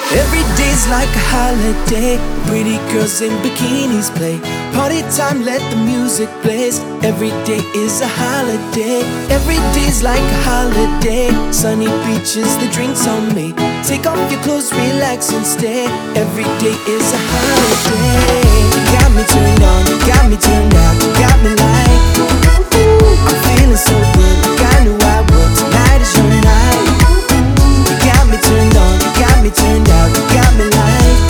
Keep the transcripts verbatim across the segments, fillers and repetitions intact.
Every day's like a holiday. Pretty girls in bikinis play. Party time, let the music blaze. Every day is a holiday. Every day's like a holiday. Sunny beaches, the drinks on me. Take off your clothes, relax and stay. Every day is a holiday. You got me turned on, you got me turned out, you got me like I'm feeling so good, like I knew I would. Tonight is your night. You got me turned on, you got me turned out, you got me like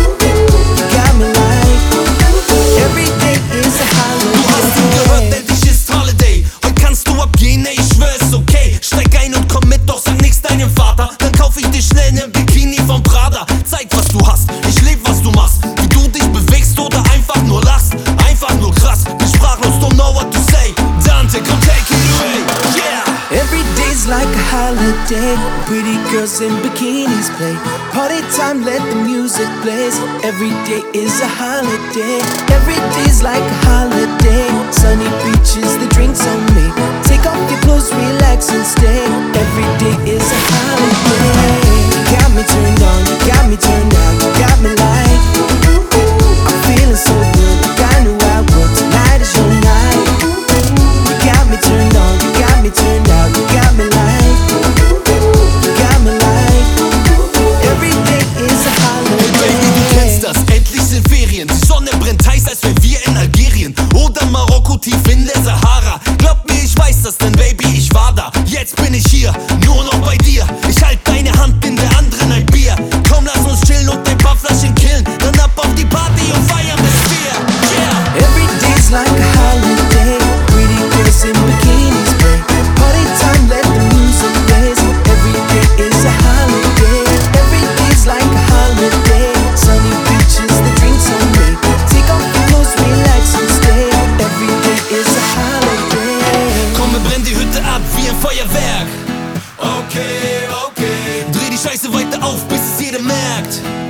You got me like Every day is a holiday. Du hast ihn gehört, endlich ist Holiday. Heute kannst du abgehen, ey, ich schwör, ist okay. Steig ein und komm mit, doch sag nix deinem Vater. Dann kauf ich dir schnell nen Bikini vom Prada. Zeig, was du hast, ich leb, was du machst. Wie du dich bewegst oder einfach nur lachst. Einfach nur krass, bin sprachlos, don't know what to say. Dante, come take it away, yeah. Every day's like a holiday. Pretty girls in bikinis play. Party time, let the music blaze. Every day is a holiday. Every day's like a holiday. Sunny beaches, the drinks on me. Take off your clothes, relax and stay. Every day is a holiday. You got me turned on, you got me turned out, you got me like I'm feeling so good, like I knew I would. Tonight is your night. You got me turned on, you got me turned out, you got me like You got me like Every day is a holiday. Baby, du kennst das, endlich sind Ferien. Die Sonne brennt heiß, als wären wir in Algerien oder Marokko, tief in der Sahara. Glaub mir, ich weiß das, denn Baby, ich war da. Jetzt bin ich hier, nur noch bei dir. Ich halt deine Hand, in der anderen ein Bier. Komm, lass uns chillen und ein paar Flaschen killen. Dann ab auf die Party und feiern bis vier, yeah. Every day's like a holiday. Pretty girls in bikinis play. Party time, let the music blaze. Every day is a holiday. Every day's like a holiday. Sunny beaches, the drinks on me. Take off your clothes, relax and stay. Every day is a holiday. Komm, wir brennen die Hütte ab wie ein Feuerwerk. Okay, okay. Dreh die Scheiße weiter auf, bis es jeder merkt.